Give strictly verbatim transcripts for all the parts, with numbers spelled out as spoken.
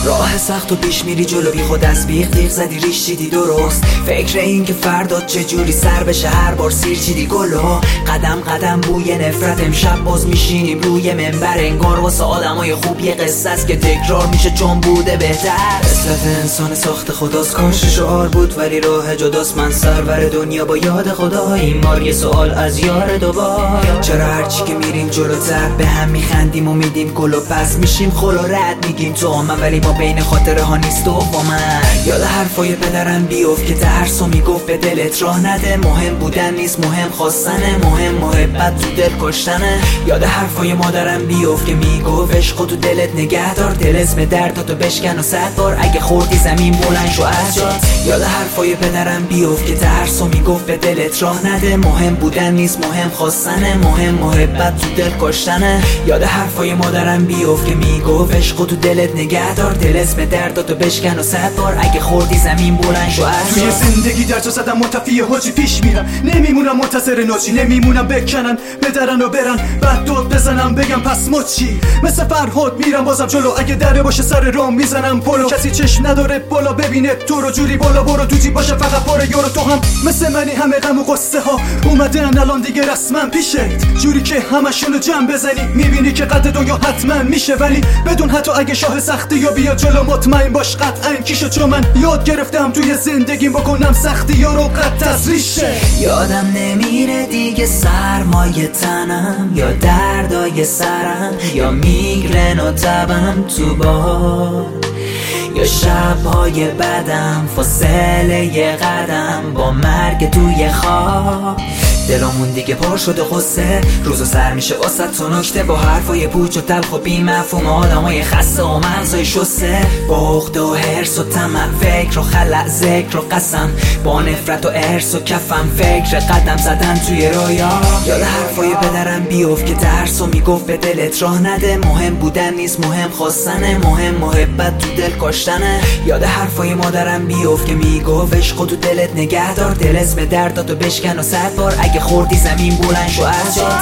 راه سخت و پیش میری جلو، بی خود از بیخ تیغ زدی ریش چیدی درست. فکر این که فردا چجوری سر بشه هر بار سیر چیدی گلو. قدم قدم بوی نفرت، امشب باز میشینیم روی منبر، انگار واسه آدمای خوب یه قصه است که تکرار میشه چون بوده بهتر. اصلت انسان ساخت خداست، کاش شعار بود ولی راه جداست. من سرور دنیا با یاد خدا، این بار یه سوال از یار دوبار. چرا هرچی که میریم جلوتر به هم میخندیم و میدیم گل و پس میشیم خل و رد میگیم تو من، ولی ما بین خاطره ها نیست و با من. یاد حرفای پدرم بیفت که ترس و میگفت به دلت راه نده، مهم بودن نیست مهم خواستنه، مهم محبت تو دل کشتنه. یاد حرفای مادرم بیفت که میگفت عشق تو دلت نگه دار، دل اسم درداتو بشکن و صد بار اگه خوردی زمین بلند شو از جات. یاد حرفای پدرم بیفت که ترس و میگفت به دلت راه نده، مهم بودن نیست مهم خواستنه، مهم محبت تو دل کشتنه. یاد حرفای مادرم بیفت که میگفت عشق تو دلت نگه دار، دل اسم درداتو بشکن و صد بار اگه خوردی زمین بلند شو از توی زندگی در جا زدم متفی حاجی پیش میرم، نمیمونم منتظر ناچی، نمیمونم بکنن بدرن و برن بعد داد بزنم بگم پس ما چی. مثل فرهاد میرم بازم جلو، اگه دره باشه سر رام میزنم پلو. کسی چشم نداره بالا ببینه تو رو، جوری بالا برو تو جیب باشه فقط پاره یارو. تو هم مثل منی، همه غم و قصه ها اومدن الان دیگه رسما پیشت، جوری که همشونو جمع بزنی میبینی که قد دنیا حتما میشه. ولی بدون حتی اگه شاه سختی یا بیاد جلو مطمئن باش قطعا کیشو، چون من یاد گرفتم توی زندگیم بکنم سختی یا رو قد از ریشه. یادم نمیره دیگه سرمایه تنم یا دردای سرم یا میگرن و تبم تو بار، یا شبهای بدم فاصله یه قدم با مرگ توی خواب. دلمون دیگه پر شده قصه، روزو سر میشه واسه تو نکته، با حرفای پوچ و تلخ و بی مفهوم آدمای خسته و مغزای شسته. با عقده و حرص و طمع، فکر و خلع، ذکر و قسم، با نفرت و ارث و کفم، فکر قدم زدن توی رویا. یاد حرفای پدرم بیفت که ترس و میگفت به دلت راه نده، مهم بودن نیست مهم خواستنه، مهم محبت تو دل کشتنه. یاد حرفای مادرم بیفت که میگفت عشق تو دلت نگه دار، دل اسم درداتو بشکن و صد بار اگه خوردی زمین بلند شو از جات.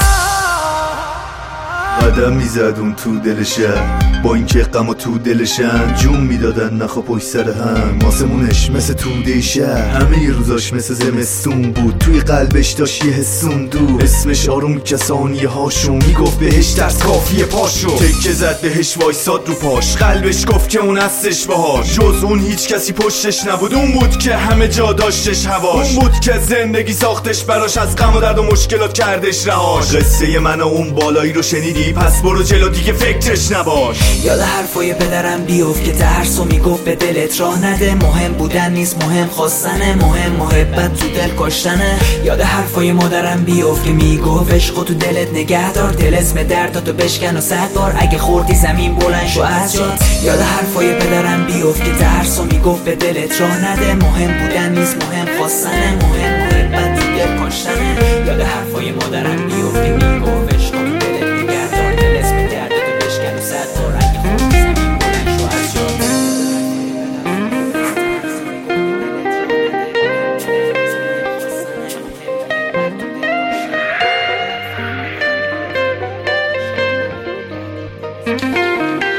قدم میزد اون تو دل شهر، با اینکه غم و تو دلشن جون میدادن نخوا پشت سر هم. آسمونش مثل توده شهر، همه روزاش مثل زمستون بود، توی قلبش داشت یه حسون دور، اسمش آروم کسانیه هاشون میگفت بهش ترس کافیه پاشو. تکه زد بهش وایساد رو پاش، قلبش گفت که اون هستش باهاش، جز اون هیچ کسی پشتش نبود، اون بود که همه جا داشتش هواش، اون بود که زندگی ساختش براش، از غم و درد و مشکلات کردش رهاش. قصه من و اون بالایی رو شنیدی پس برو جلو دیگه فکرش نباش. یاد حرفای پدرم بیفت که ترس و میگفت به دلت راه نده، مهم بودن نیست مهم خواستنه، مهم محبت تو دل کشتنه. یاد حرفای مادرم بیفت که میگفت عشق تو دلت نگه دار، دل اسم درداتو بشکن و صد بار اگه خوردی زمین بلند شو از جات. یاد حرفای پدرم بیفت که ترس و میگفت به دلت راه نده، مهم بودن نیست مهم خواستنه، مهم محبت تو دل کشتنه. یاد حرفای مادرم بیفت که میگفت عشق تو دلت نگه دار، دل اسم درداتو بشکن و صد بار اگه خوردی زمین بلند شو از جات. Thank you.